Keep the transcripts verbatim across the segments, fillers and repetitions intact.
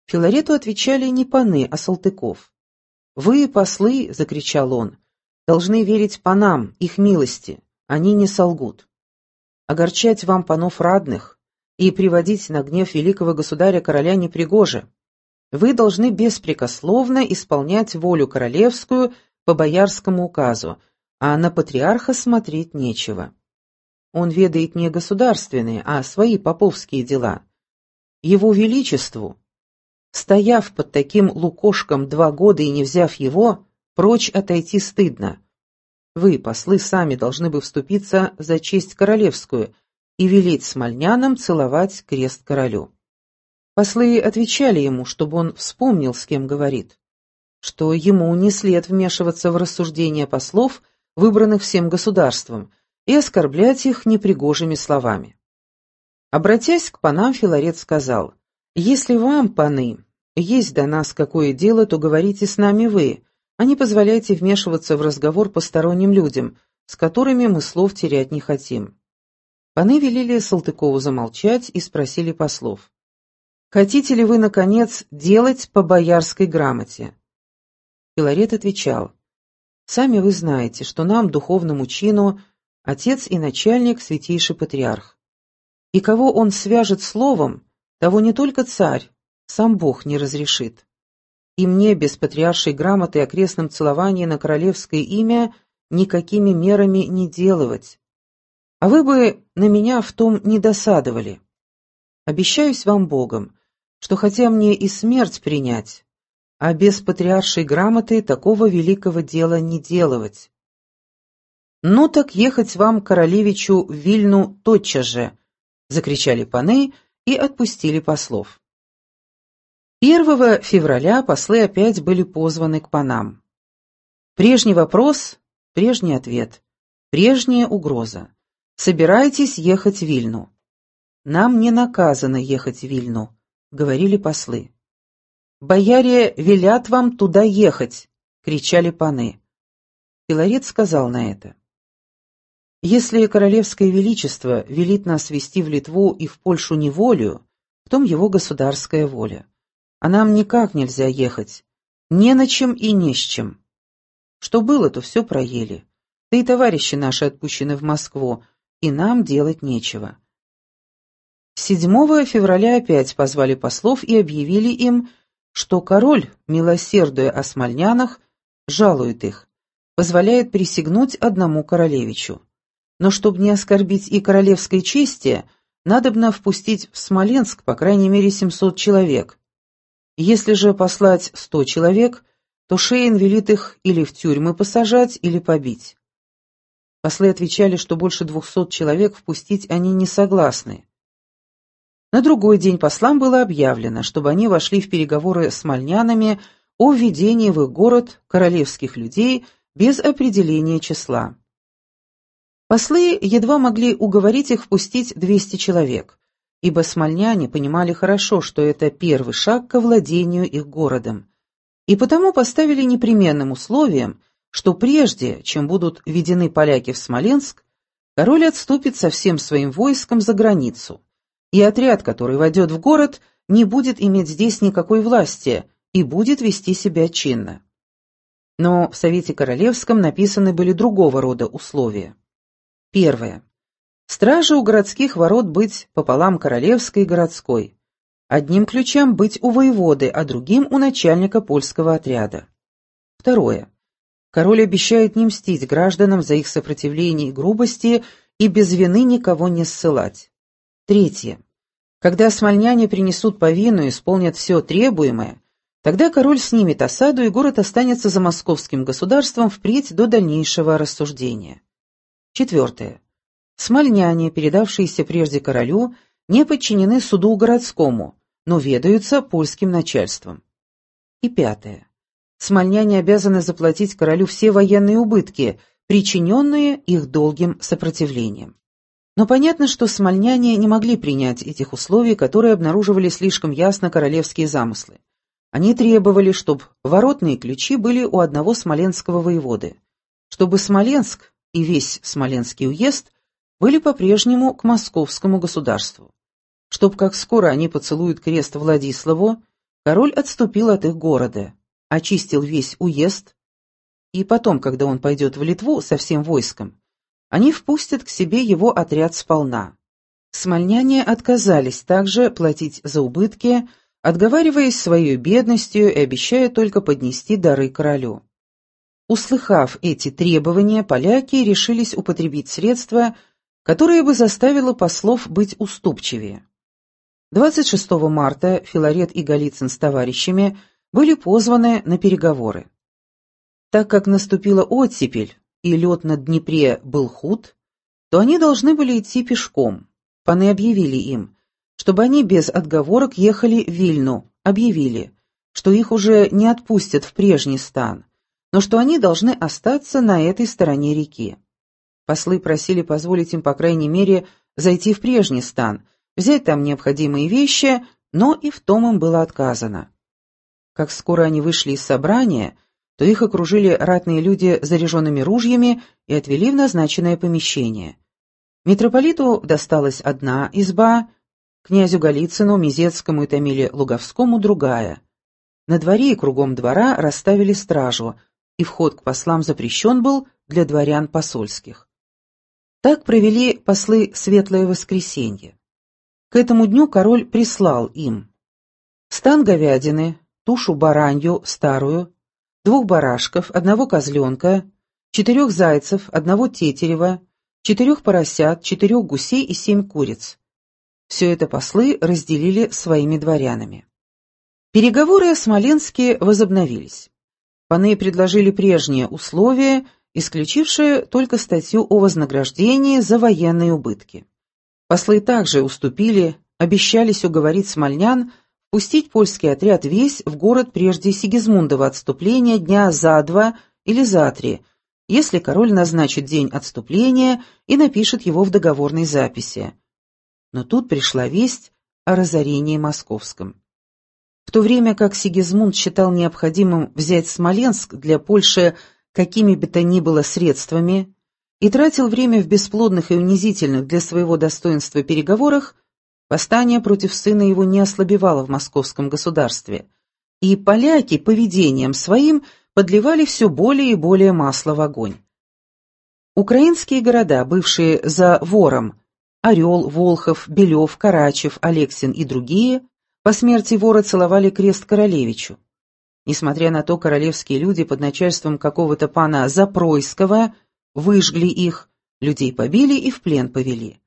Филарету отвечали не паны, а Салтыков. «Вы, послы, — закричал он, — должны верить панам, их милости, они не солгут. Огорчать вам панов радных и приводить на гнев великого государя-короля непригоже. Вы должны беспрекословно исполнять волю королевскую по боярскому указу, а на патриарха смотреть нечего. Он ведает не государственные, а свои поповские дела. Его величеству, стояв под таким лукошком два года и не взяв его, прочь отойти стыдно. Вы, послы, сами должны бы вступиться за честь королевскую и велеть смольнянам целовать крест королю». Послы отвечали ему, чтобы он вспомнил, с кем говорит, что ему не след вмешиваться в рассуждения послов, выбранных всем государством, и оскорблять их непригожими словами. Обратясь к панам, Филарет сказал: «Если вам, паны, есть до нас какое дело, то говорите с нами вы, а не позволяйте вмешиваться в разговор посторонним людям, с которыми мы слов терять не хотим». Паны велели Салтыкову замолчать и спросили послов: «Хотите ли вы, наконец, делать по боярской грамоте?» Филарет отвечал: «Сами вы знаете, что нам, духовному чину, отец и начальник святейший патриарх. И кого он свяжет словом, того не только царь, сам Бог не разрешит. И мне без патриаршей грамоты о крестном целовании на королевское имя никакими мерами не делывать. А вы бы на меня в том не досадовали. Обещаюсь вам Богом, что хотя мне и смерть принять, а без патриаршей грамоты такого великого дела не делывать». «Ну так ехать вам, королевичу, в Вильну тотчас же!» — закричали паны и отпустили послов. первого февраля послы опять были позваны к панам. Прежний вопрос, прежний ответ, прежняя угроза. «Собирайтесь ехать в Вильну». «Нам не наказано ехать в Вильну», — говорили послы. «Бояре велят вам туда ехать», — кричали паны. Филарет сказал на это: «Если королевское величество велит нас вести в Литву и в Польшу неволю, в том его государская воля. А нам никак нельзя ехать, не на чем и не с чем. Что было, то все проели. Да и товарищи наши отпущены в Москву, и нам делать нечего». седьмого февраля опять позвали послов и объявили им, что король, милосердуя о смольнянах, жалует их, позволяет присягнуть одному королевичу. Но чтобы не оскорбить и королевской чести, надобно впустить в Смоленск по крайней мере семьсот человек. Если же послать сто человек, то Шейн велит их или в тюрьмы посажать, или побить. Послы отвечали, что больше двухсот человек впустить они не согласны. На другой день послам было объявлено, чтобы они вошли в переговоры с смольнянами о введении в их город королевских людей без определения числа. Послы едва могли уговорить их впустить двести человек, ибо смольняне понимали хорошо, что это первый шаг к овладению их городом, и потому поставили непременным условием, что прежде, чем будут введены поляки в Смоленск, король отступит со всем своим войском за границу, и отряд, который войдет в город, не будет иметь здесь никакой власти и будет вести себя чинно. Но в Совете Королевском написаны были другого рода условия. Первое. Страже у городских ворот быть пополам королевской и городской. Одним ключам быть у воеводы, а другим у начальника польского отряда. Второе. Король обещает не мстить гражданам за их сопротивление и грубости и без вины никого не ссылать. Третье. Когда смольняне принесут повинную и исполнят все требуемое, тогда король снимет осаду, и город останется за московским государством впредь до дальнейшего рассуждения. Четвертое. Смольняне, передавшиеся прежде королю, не подчинены суду городскому, но ведаются польским начальством. И пятое. Смольняне обязаны заплатить королю все военные убытки, причиненные их долгим сопротивлением. Но понятно, что смольняне не могли принять этих условий, которые обнаруживали слишком ясно королевские замыслы. Они требовали, чтобы воротные ключи были у одного смоленского воеводы, чтобы Смоленск и весь Смоленский уезд были по-прежнему к московскому государству, чтобы как скоро они поцелуют крест Владиславу, король отступил от их города, очистил весь уезд, и потом, когда он пойдет в Литву со всем войском, они впустят к себе его отряд сполна. Смольняне отказались также платить за убытки, отговариваясь своей бедностью и обещая только поднести дары королю. Услыхав эти требования, поляки решились употребить средства, которое бы заставило послов быть уступчивее. двадцать шестого марта Филарет и Голицын с товарищами были позваны на переговоры. Так как наступила оттепель и лед на Днепре был худ, то они должны были идти пешком. Паны объявили им, чтобы они без отговорок ехали в Вильну, объявили, что их уже не отпустят в прежний стан, но что они должны остаться на этой стороне реки. Послы просили позволить им, по крайней мере, зайти в прежний стан, взять там необходимые вещи, но и в том им было отказано. Как скоро они вышли из собрания, то их окружили ратные люди с заряженными ружьями и отвели в назначенное помещение. Митрополиту досталась одна изба, князю Голицыну, Мизецкому и Томиле Луговскому другая. На дворе и кругом двора расставили стражу, и вход к послам запрещен был для дворян посольских. Так провели послы Светлое Воскресенье. К этому дню король прислал им стан говядины, тушу баранью старую, двух барашков, одного козленка, четырех зайцев, одного тетерева, четырех поросят, четырех гусей и семь куриц. Все это послы разделили своими дворянами. Переговоры о Смоленске возобновились. Паны предложили прежние условия, исключившие только статью о вознаграждении за военные убытки. Послы также уступили, обещались уговорить смольнян пустить польский отряд весь в город прежде Сигизмундова отступления дня за два или за три, если король назначит день отступления и напишет его в договорной записи. Но тут пришла весть о разорении московском. В то время как Сигизмунд считал необходимым взять Смоленск для Польши какими бы то ни было средствами и тратил время в бесплодных и унизительных для своего достоинства переговорах, восстание против сына его не ослабевало в московском государстве, и поляки поведением своим подливали все более и более масла в огонь. Украинские города, бывшие за Вором, Орел, Волхов, Белев, Карачев, Алексин и другие, по смерти Вора целовали крест королевичу. Несмотря на то, королевские люди под начальством какого-то пана Запройского выжгли их, людей побили и в плен повели.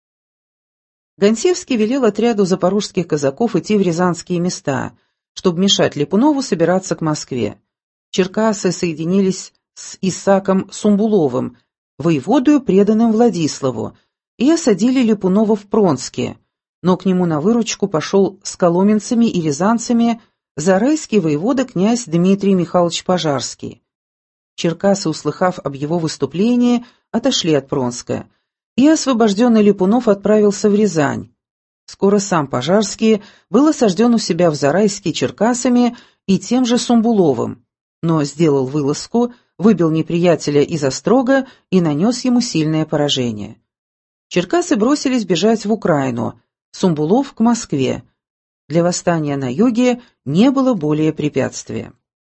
Гонсевский велел отряду запорожских казаков идти в рязанские места, чтобы мешать Липунову собираться к Москве. Черкассы соединились с Исаком Сумбуловым, воеводою, преданным Владиславу, и осадили Липунова в Пронске, но к нему на выручку пошел с коломенцами и рязанцами зарайский воевода князь Дмитрий Михайлович Пожарский. Черкассы, услыхав об его выступлении, отошли от Пронска, и освобожденный Липунов отправился в Рязань. Скоро сам Пожарский был осажден у себя в Зарайске Черкасами и тем же Сумбуловым, но сделал вылазку, выбил неприятеля из острога и нанес ему сильное поражение. Черкассы бросились бежать в Украину, Сумбулов к Москве. Для восстания на юге не было более препятствия.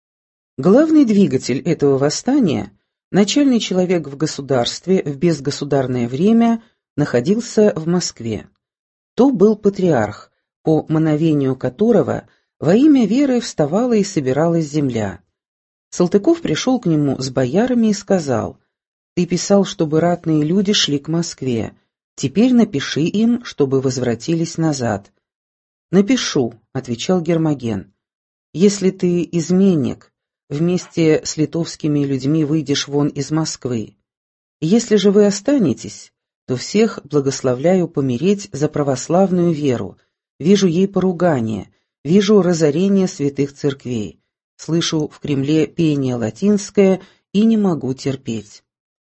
Главный двигатель этого восстания, начальный человек в государстве в безгосударное время, находился в Москве. То был патриарх, по мановению которого во имя веры вставала и собиралась земля. Салтыков пришел к нему с боярами и сказал: «Ты писал, чтобы ратные люди шли к Москве. Теперь напиши им, чтобы возвратились назад». «Напишу», — отвечал Гермоген. «Если ты изменник, вместе с литовскими людьми выйдешь вон из Москвы. Если же вы останетесь, то всех благословляю помереть за православную веру. Вижу ей поругание, вижу разорение святых церквей, слышу в Кремле пение латинское и не могу терпеть».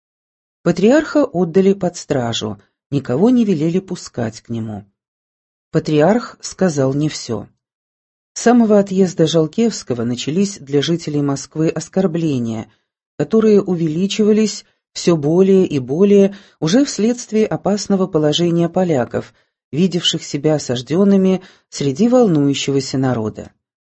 Патриарха отдали под стражу, никого не велели пускать к нему. Патриарх сказал не все. С самого отъезда Жалкевского начались для жителей Москвы оскорбления, которые увеличивались все более и более уже вследствие опасного положения поляков, видевших себя осажденными среди волнующегося народа.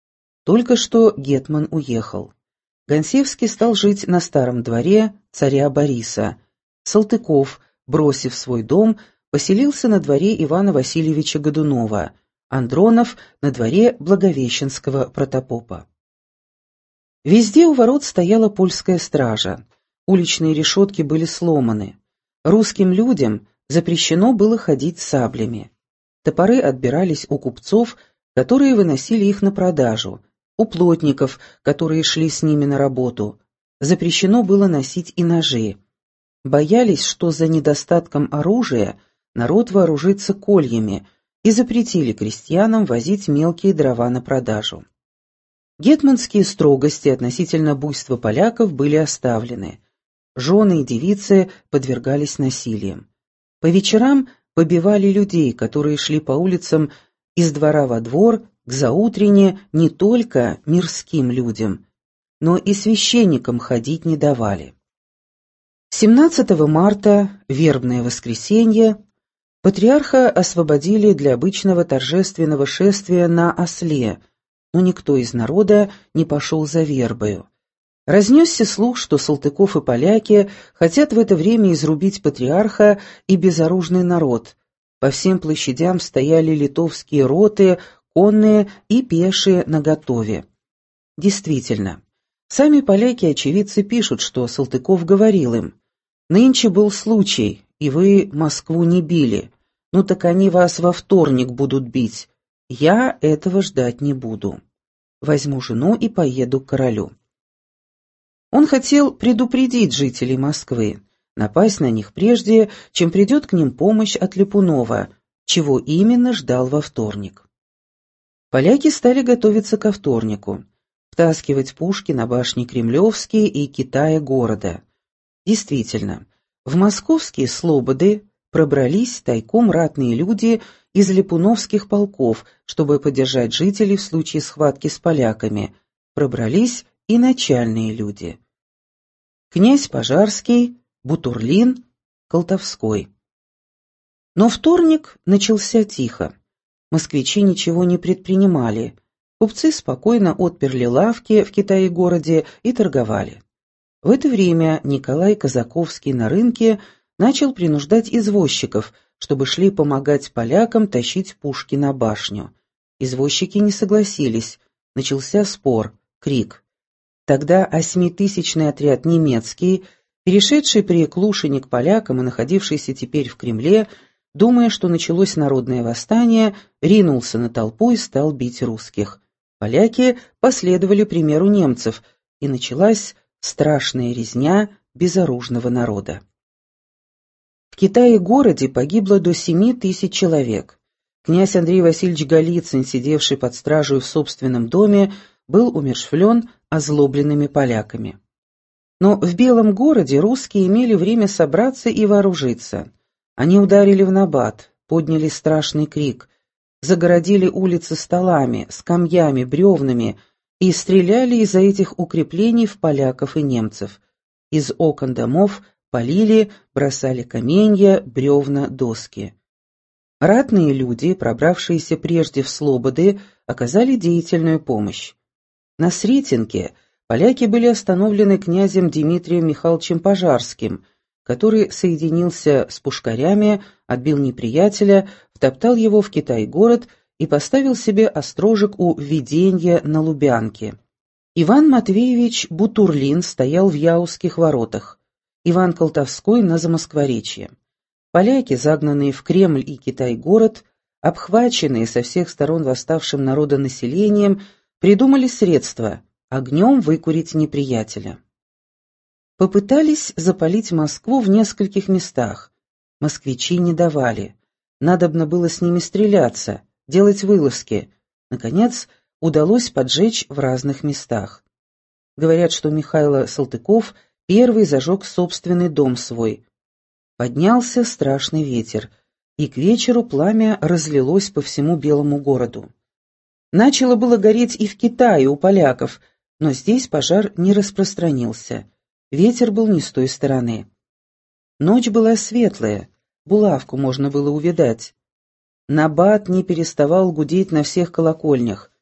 Только что гетман уехал. Гонсевский стал жить на старом дворе царя Бориса. Салтыков, бросив свой дом, поселился на дворе Ивана Васильевича Годунова, Андронов на дворе Благовещенского протопопа. Везде у ворот стояла польская стража. Уличные решетки были сломаны. Русским людям запрещено было ходить с саблями. Топоры отбирались у купцов, которые выносили их на продажу, у плотников, которые шли с ними на работу. Запрещено было носить и ножи. Боялись, что за недостатком оружия народ вооружится кольями, и запретили крестьянам возить мелкие дрова на продажу. Гетманские строгости относительно буйства поляков были оставлены. Жены и девицы подвергались насилиям. По вечерам побивали людей, которые шли по улицам из двора во двор к заутрене не только мирским людям, но и священникам ходить не давали. семнадцатого марта, вербное воскресенье, патриарха освободили для обычного торжественного шествия на осле, но никто из народа не пошел за вербою. Разнесся слух, что Салтыков и поляки хотят в это время изрубить патриарха и безоружный народ. По всем площадям стояли литовские роты, конные и пешие наготове. Действительно, сами поляки-очевидцы пишут, что Салтыков говорил им: «Нынче был случай, и вы Москву не били, ну так они вас во вторник будут бить. Я этого ждать не буду. Возьму жену и поеду к королю». Он хотел предупредить жителей Москвы, напасть на них прежде, чем придет к ним помощь от Липунова, чего именно ждал во вторник. Поляки стали готовиться ко вторнику, втаскивать пушки на башни Кремлевские и Китая города. Действительно, в московские слободы пробрались тайком ратные люди из липуновских полков, чтобы поддержать жителей в случае схватки с поляками. Пробрались и начальные люди. Князь Пожарский, Бутурлин, Колтовской. Но вторник начался тихо. Москвичи ничего не предпринимали. Купцы спокойно отперли лавки в Китае-городе и торговали. В это время Николай Казаковский на рынке начал принуждать извозчиков, чтобы шли помогать полякам тащить пушки на башню. Извозчики не согласились. Начался спор, крик. Тогда осьмитысячный отряд немецкий, перешедший при Клушине к полякам и находившийся теперь в Кремле, думая, что началось народное восстание, ринулся на толпу и стал бить русских. Поляки последовали примеру немцев, и началась страшная резня безоружного народа. В Китае-городе погибло до семи тысяч человек. Князь Андрей Васильевич Голицын, сидевший под стражей в собственном доме, был умерщвлен озлобленными поляками. Но в Белом городе русские имели время собраться и вооружиться. Они ударили в набат, подняли страшный крик, загородили улицы столами, скамьями, бревнами и стреляли из-за этих укреплений в поляков и немцев. Из окон домов полили, бросали каменья, бревна, доски. Ратные люди, пробравшиеся прежде в слободы, оказали деятельную помощь. На Сретенке поляки были остановлены князем Дмитрием Михайловичем Пожарским, который соединился с пушкарями, отбил неприятеля, втоптал его в Китай-город и поставил себе острожек у Веденья на Лубянке. Иван Матвеевич Бутурлин стоял в Яузских воротах, Иван Колтовской на Замоскворечье. Поляки, загнанные в Кремль и Китай-город, обхваченные со всех сторон восставшим народонаселением, придумали средства огнем выкурить неприятеля. Попытались запалить Москву в нескольких местах. Москвичи не давали. Надобно было с ними стреляться, делать вылазки. Наконец, удалось поджечь в разных местах. Говорят, что Михайло Салтыков первый зажег собственный дом свой. Поднялся страшный ветер, и к вечеру пламя разлилось по всему Белому городу. Начало было гореть и в Китае у поляков, но здесь пожар не распространился. Ветер был не с той стороны. Ночь была светлая, булавку можно было увидать. Набат не переставал гудеть на всех колокольнях.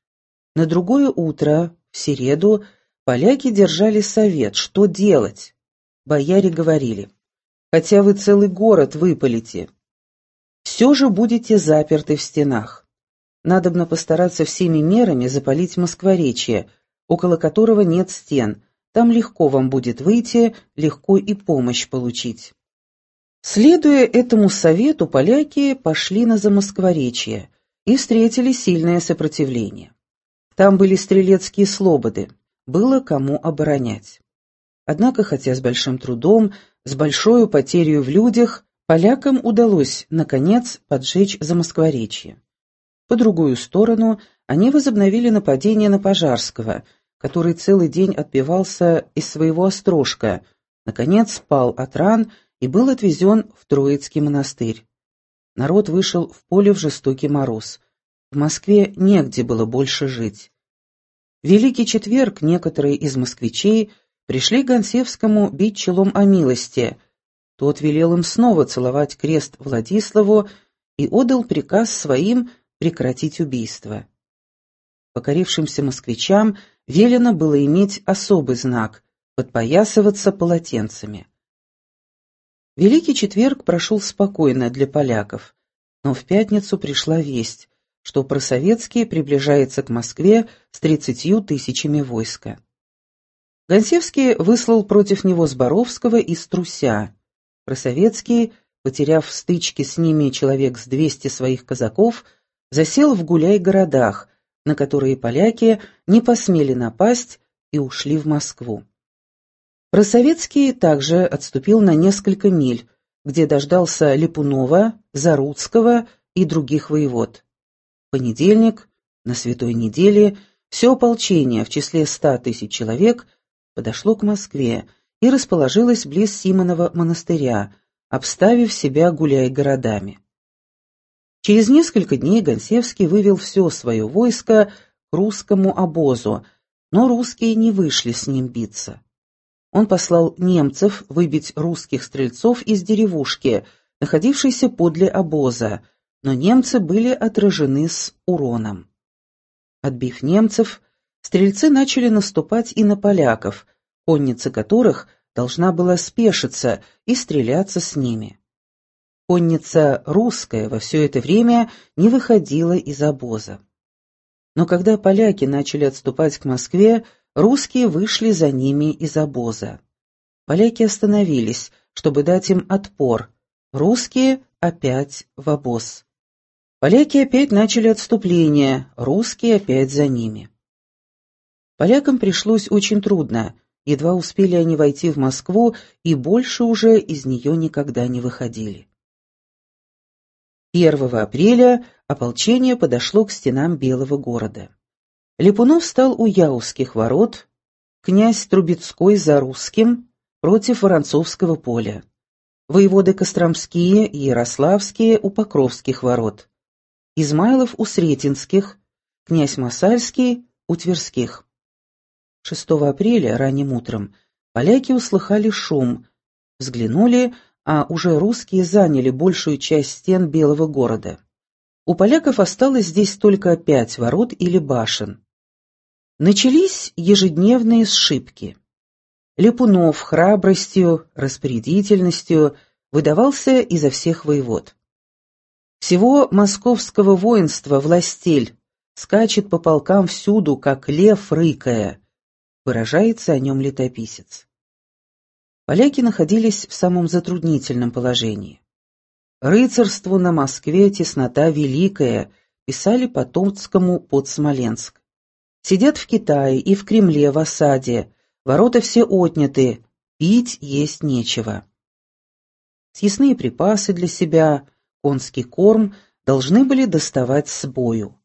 На другое утро, в середу, поляки держали совет, что делать. Бояре говорили: «Хотя вы целый город выпалите, все же будете заперты в стенах. Надобно постараться всеми мерами запалить Москворечье, около которого нет стен. Там легко вам будет выйти, легко и помощь получить». Следуя этому совету, поляки пошли на Замоскворечье и встретили сильное сопротивление. Там были стрелецкие слободы, было кому оборонять. Однако, хотя с большим трудом, с большой потерей в людях, полякам удалось, наконец, поджечь Замоскворечье. По другую сторону они возобновили нападение на Пожарского, который целый день отбивался из своего острожка, наконец пал от ран и был отвезен в Троицкий монастырь. Народ вышел в поле в жестокий мороз. В Москве негде было больше жить. В Великий четверг некоторые из москвичей пришли к Гонсевскому бить челом о милости. Тот велел им снова целовать крест Владиславу и отдал приказ своим прекратить убийство. Покорившимся москвичам велено было иметь особый знак — подпоясываться полотенцами. Великий четверг прошел спокойно для поляков, но в пятницу пришла весть, что Просоветский приближается к Москве с тридцатью тысячами войска. Гонсевский выслал против него Зборовского и Струся. Просоветский, потеряв в стычке с ними человек с двести своих казаков, засел в гуляй-городах, на которые поляки не посмели напасть и ушли в Москву. Просоветский также отступил на несколько миль, где дождался Липунова, Заруцкого и других воевод. В понедельник, на Святой неделе, все ополчение в числе ста тысяч человек подошло к Москве и расположилось близ Симонова монастыря, обставив себя гуляй-городами. Через несколько дней Гонсевский вывел все свое войско к русскому обозу, но русские не вышли с ним биться. Он послал немцев выбить русских стрельцов из деревушки, находившейся подле обоза, но немцы были отражены с уроном. Отбив немцев, стрельцы начали наступать и на поляков, конница которых должна была спешиться и стреляться с ними. Конница русская во все это время не выходила из обоза. Но когда поляки начали отступать к Москве, русские вышли за ними из обоза. Поляки остановились, чтобы дать им отпор. Русские опять в обоз. Поляки опять начали отступление, русские опять за ними. Полякам пришлось очень трудно, едва успели они войти в Москву и больше уже из нее никогда не выходили. первого апреля ополчение подошло к стенам Белого города. Липунов стал у Яузских ворот, князь Трубецкой за Русским против Воронцовского поля, воеводы Костромские и Ярославские у Покровских ворот, Измайлов у Сретенских, князь Масальский у Тверских. шестого апреля ранним утром поляки услыхали шум, взглянули, а уже русские заняли большую часть стен Белого города. У поляков осталось здесь только пять ворот или башен. Начались ежедневные сшибки. Липунов храбростью, распорядительностью выдавался изо всех воевод. Всего московского воинства властель скачет по полкам всюду, как лев рыкая, выражается о нем летописец. Поляки находились в самом затруднительном положении. «Рыцарству на Москве теснота великая», писали по Томскому под Смоленск. Сидят в Китае и в Кремле в осаде, ворота все отняты, пить есть нечего. Съестные припасы для себя, конский корм должны были доставать с бою.